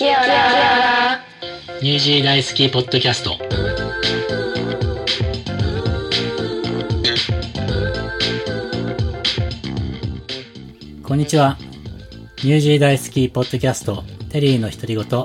ニュージー大好きポッドキャスト。こんにちは。ニュージー大好きポッドキャストテリーの独り言。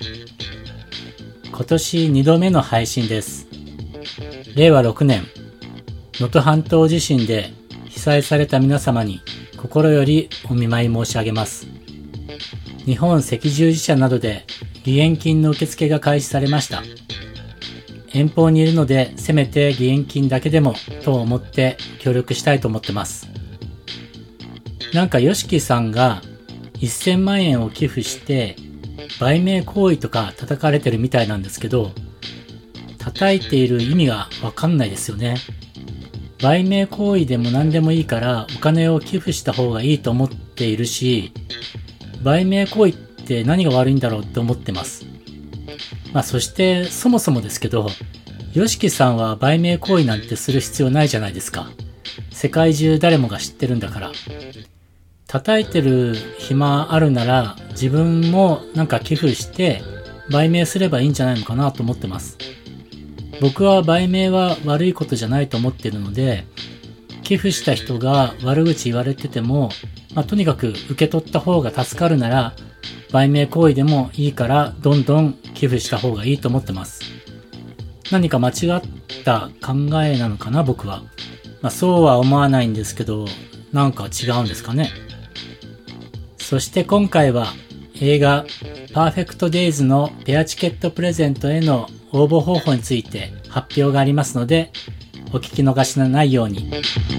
今年2度目の配信です。令和6年、能登半島地震で被災された皆様に心よりお見舞い申し上げます。日本赤十字社などで義援金の受付が開始されました。遠方にいるのでせめて義援金だけでもと思って協力したいと思ってます。なんかヨシキさんが1000万円を寄付して売名行為とか叩かれてるみたいなんですけど、叩いている意味がわかんないですよね。売名行為でも何でもいいからお金を寄付した方がいいと思っているし、売名行為って何が悪いんだろうって思ってます。そしてそもそもですけど、ヨシキさんは売名行為なんてする必要ないじゃないですか。世界中誰もが知ってるんだから。叩いてる暇あるなら自分もなんか寄付して売名すればいいんじゃないのかなと思ってます。僕は売名は悪いことじゃないと思っているので、寄付した人が悪口言われてても、とにかく受け取った方が助かるなら売名行為でもいいからどんどん寄付した方がいいと思ってます。何か間違った考えなのかな、僕は。そうは思わないんですけど、なんか違うんですかね。そして今回は映画パーフェクトデイズのペアチケットプレゼントへの応募方法について発表がありますので、お聞き逃しのないように。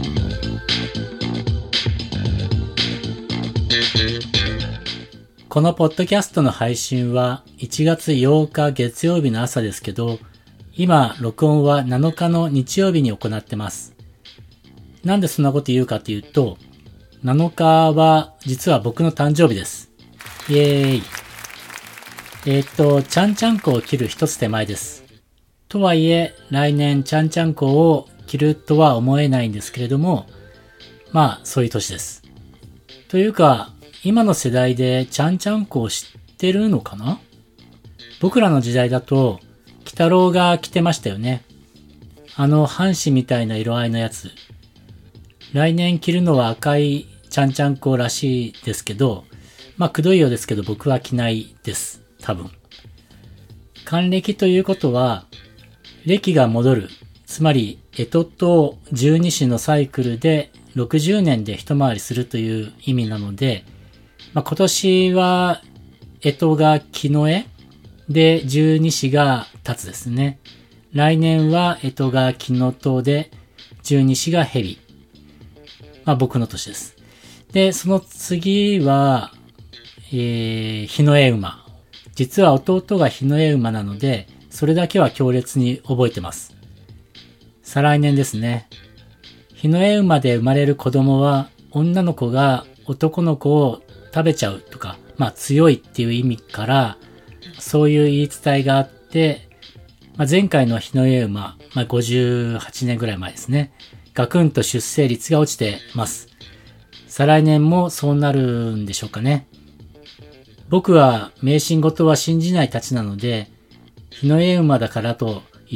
このポッドキャストの配信は1月8日月曜日の朝ですけど、今録音は7日の日曜日に行ってます。なんでそんなこと言うかというと、7日は実は僕の誕生日です。イエーイ。ちゃんちゃんこを切る一つ手前です。とはいえ、来年ちゃんちゃんこを切るとは思えないんですけれども、そういう年です。というか、今の世代でちゃんちゃんこを知ってるのかな？僕らの時代だと、鬼太郎が着てましたよね。半紙みたいな色合いのやつ。来年着るのは赤いちゃんちゃんこらしいですけど、くどいようですけど僕は着ないです。多分。還暦ということは、暦が戻る。つまり、干支と十二支のサイクルで60年で一回りするという意味なので、今年は干支が木の絵で十二支が立つですね。来年は干支が木の塔で十二支が蛇。僕の年です。で、その次は、日の絵馬。実は弟が日の絵馬なので、それだけは強烈に覚えてます。再来年ですね。日の絵馬で生まれる子供は、女の子が男の子を食べちゃうとか、強いっていう意味から、そういう言い伝えがあって、前回の日の絵馬、58年ぐらい前ですね。ガクンと出生率が落ちてます。再来年もそうなるんでしょうかね。僕は迷信事は信じないたちなので、日の絵馬だからといって、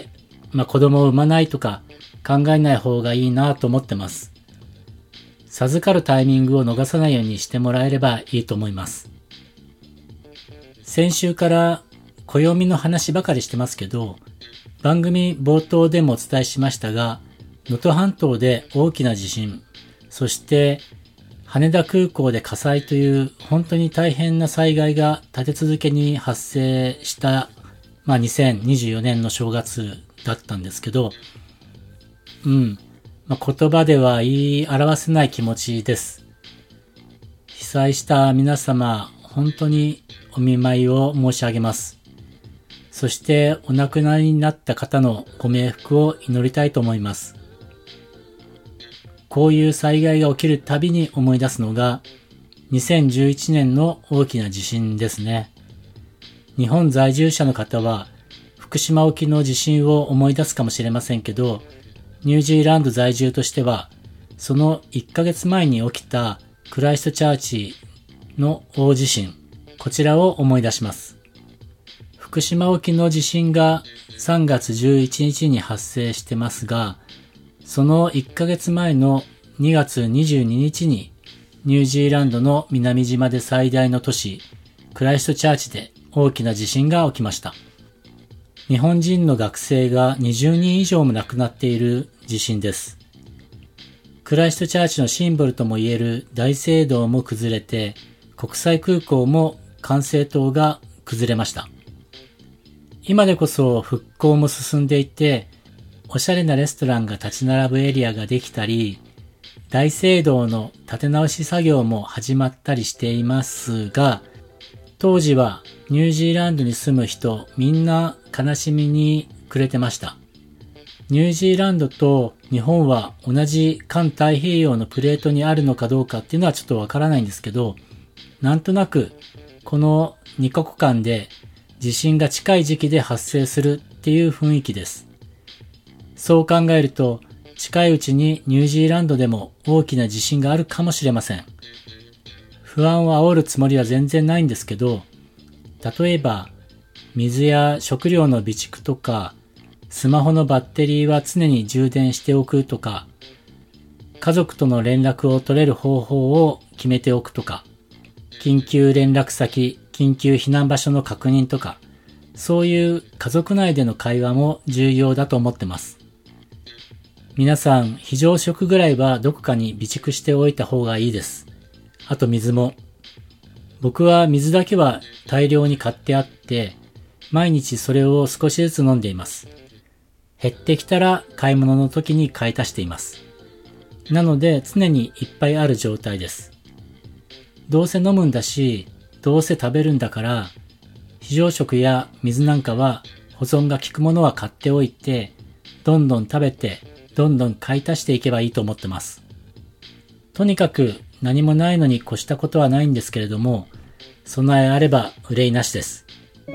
子供を産まないとか考えない方がいいなと思ってます。授かるタイミングを逃さないようにしてもらえればいいと思います。先週から暦の話ばかりしてますけど、番組冒頭でもお伝えしましたが、能登半島で大きな地震、そして羽田空港で火災という本当に大変な災害が立て続けに発生した、2024年の正月だったんですけど、言葉では言い表せない気持ちです。被災した皆様、本当にお見舞いを申し上げます。そしてお亡くなりになった方のご冥福を祈りたいと思います。こういう災害が起きるたびに思い出すのが2011年の大きな地震ですね。日本在住者の方は福島沖の地震を思い出すかもしれませんけど、ニュージーランド在住としてはその1ヶ月前に起きたクライストチャーチの大地震、 こちらを思い出します。福島沖の地震が3月11日に発生してますが、その1ヶ月前の2月22日にニュージーランドの南島で最大の都市クライストチャーチで大きな地震が起きました。日本人の学生が20人以上も亡くなっている地震です。クライストチャーチのシンボルともいえる大聖堂も崩れて、国際空港も管制塔が崩れました。今でこそ復興も進んでいて、おしゃれなレストランが立ち並ぶエリアができたり、大聖堂の建て直し作業も始まったりしていますが、当時はニュージーランドに住む人みんな悲しみに暮れてました。ニュージーランドと日本は同じ環太平洋のプレートにあるのかどうかっていうのはちょっとわからないんですけど、なんとなくこの2カ国間で地震が近い時期で発生するっていう雰囲気です。そう考えると近いうちにニュージーランドでも大きな地震があるかもしれません。不安を煽るつもりは全然ないんですけど、例えば水や食料の備蓄とか、スマホのバッテリーは常に充電しておくとか、家族との連絡を取れる方法を決めておくとか、緊急連絡先、緊急避難場所の確認とか、そういう家族内での会話も重要だと思ってます。皆さん、非常食ぐらいはどこかに備蓄しておいた方がいいです。あと水も。僕は水だけは大量に買ってあって、毎日それを少しずつ飲んでいます。減ってきたら買い物の時に買い足しています。なので常にいっぱいある状態です。どうせ飲むんだし、どうせ食べるんだから、非常食や水なんかは保存が効くものは買っておいて、どんどん食べて、どんどん買い足していけばいいと思ってます。とにかく何もないのに越したことはないんですけれども、備えあれば憂いなしです。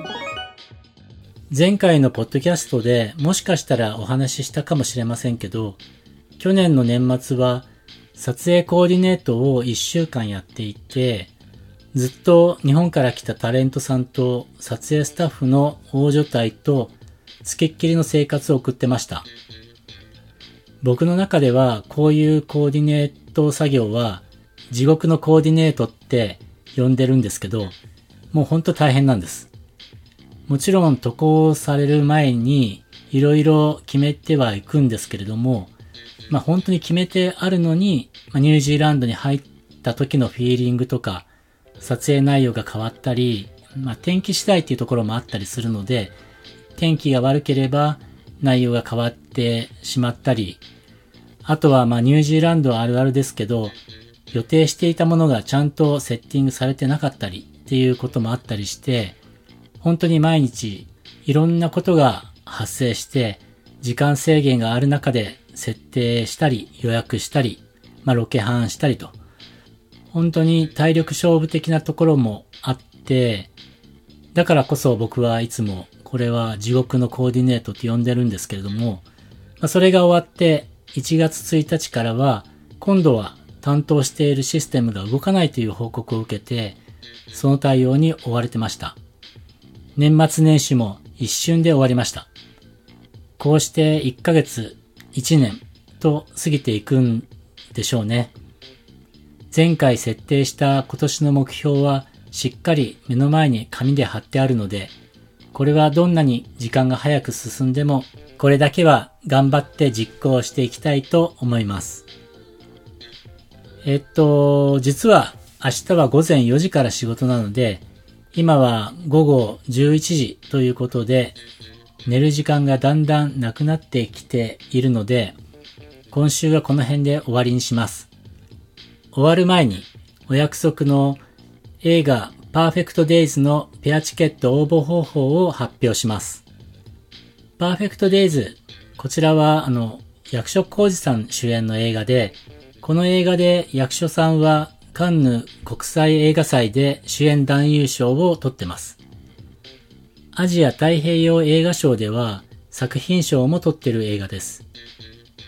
前回のポッドキャストでもしかしたらお話ししたかもしれませんけど、去年の年末は撮影コーディネートを1週間やっていて、ずっと日本から来たタレントさんと撮影スタッフの大所帯と付きっきりの生活を送ってました。僕の中ではこういうコーディネート作業は地獄のコーディネートって呼んでるんですけど、もうほんと大変なんです。もちろん渡航される前にいろいろ決めてはいくんですけれども、本当に決めてあるのに、ニュージーランドに入った時のフィーリングとか撮影内容が変わったり、天気次第っていうところもあったりするので、天気が悪ければ内容が変わってしまったり、あとはニュージーランドあるあるですけど、予定していたものがちゃんとセッティングされてなかったりっていうこともあったりして、本当に毎日いろんなことが発生して時間制限がある中で設定したり予約したり、ロケハンしたりと、本当に体力勝負的なところもあって、だからこそ僕はいつもこれは地獄のコーディネートって呼んでるんですけれども、それが終わって1月1日からは今度は担当しているシステムが動かないという報告を受けて、その対応に追われてました。年末年始も一瞬で終わりました。こうして1ヶ月、1年と過ぎていくんでしょうね。前回設定した今年の目標はしっかり目の前に紙で貼ってあるので、これはどんなに時間が早く進んでも、これだけは頑張って実行していきたいと思います。実は明日は午前4時から仕事なので、今は午後11時ということで、寝る時間がだんだんなくなってきているので、今週はこの辺で終わりにします。終わる前にお約束の映画パーフェクトデイズのペアチケット応募方法を発表します。パーフェクトデイズ、こちらは役所広司さん主演の映画で、この映画で役所さんはカンヌ国際映画祭で主演男優賞を取ってます。アジア太平洋映画賞では作品賞も取ってる映画です。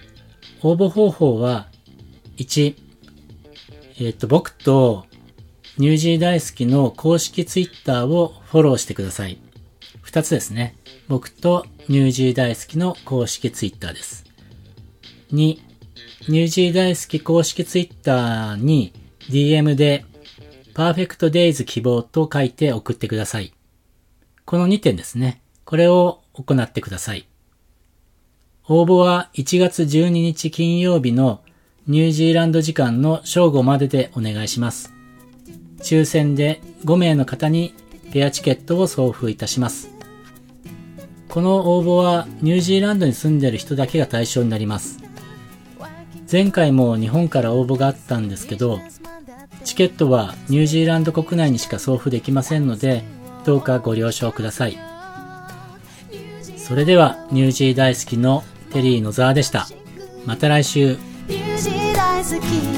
応募方法は、1、僕とニュージー大好きの公式ツイッターをフォローしてください。2つですね。僕とニュージー大好きの公式ツイッターです。2、ニュージー大好き公式ツイッターに DM でパーフェクトデイズ希望と書いて送ってください。この2点ですね。これを行ってください。応募は1月12日金曜日のニュージーランド時間の正午まででお願いします。抽選で5名の方にペアチケットを送付いたします。この応募はニュージーランドに住んでいる人だけが対象になります。前回も日本から応募があったんですけど、チケットはニュージーランド国内にしか送付できませんので、どうかご了承ください。それではニュージー大好きのテリー野沢でした。また来週。ニュージー大好き